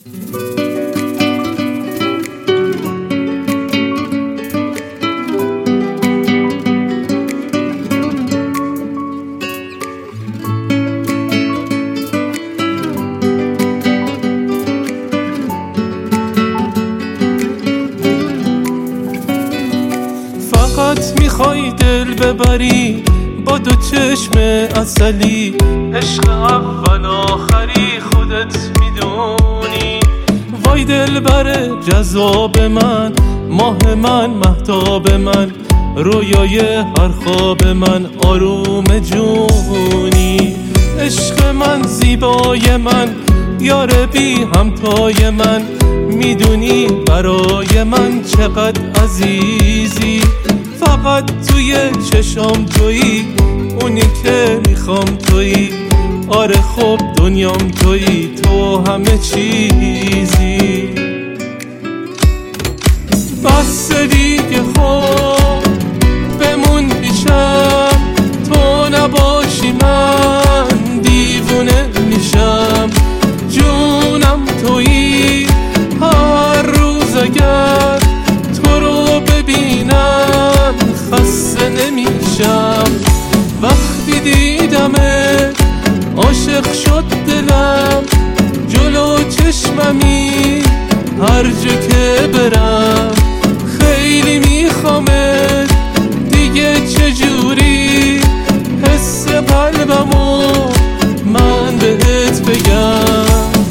فقط میخوای دل ببری با دو چشم عسلی، عشق اول آخری خودت میدونی. وای دل بره جذاب من، ماه من مهتاب من، رویای هر خواب من، آروم جونی. عشق من زیبای من، یار بی همتای من، میدونی برای من چقدر عزیزی. فقط توی چشام تویی، اونی که میخوام تویی. آره خب دنیام تویی، تو همه چیزی. بس دیگه خب بمون پیشم، تو نباشی من دیوونه میشم. جونم تویی، هر روز اگر تو رو ببینم خسته نمیشم. وقتی دیدمت عاشق شد دلم، جلو چشممی هر جا که برم. خیلی میخوامت دیگه، چجوری حس قلبمو من بهت بگم.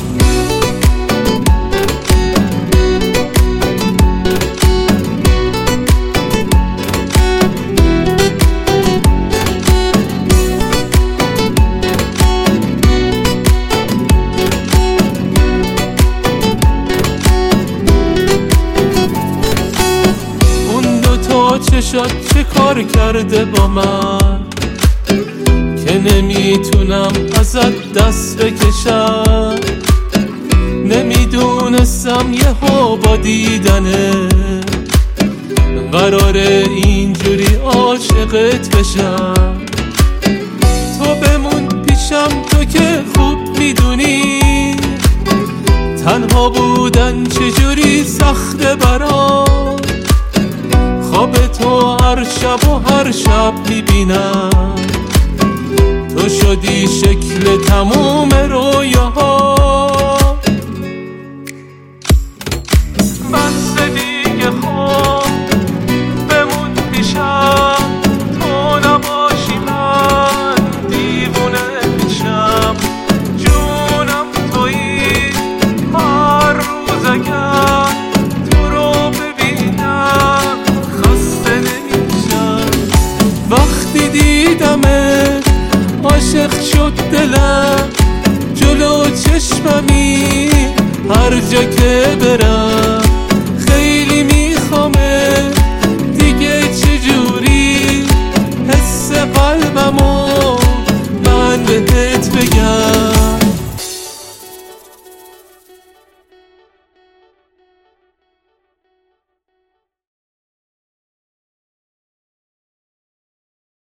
چشات چه کار کرده با من که نمیتونم ازت دست بکشم. نمیدونستم یهو با دیدنه قراره اینجوری عاشقت بشم. تو بمون پیشم، تو که خوب میدونی تنها بودن چجوری سخته برام. خواب تو هر شب و هر شب میبینم، تو شدی شکل تموم رویاها. بس دیگه خب بمون پیشم، تو نباشی من دیوونه میشم. جونم تویی، هر روز اگر تو رو ببینم خسته نمیشم. وقتی دیدمت عاشق شد دلم، جلو چشممی هر جا که برم.